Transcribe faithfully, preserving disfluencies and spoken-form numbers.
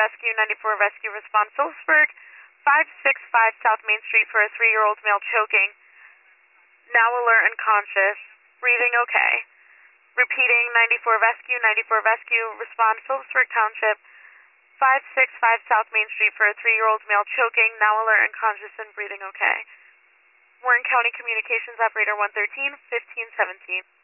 Rescue, ninety-four Rescue, respond Phillipsburg, five six five South Main Street for a three-year-old male choking. Now alert and conscious, breathing okay. Repeating, ninety-four Rescue, ninety-four Rescue, respond Phillipsburg Township, five six five South Main Street for a three-year-old male choking, now alert and conscious and breathing okay. Warren County Communications Operator one thirteen, fifteen seventeen.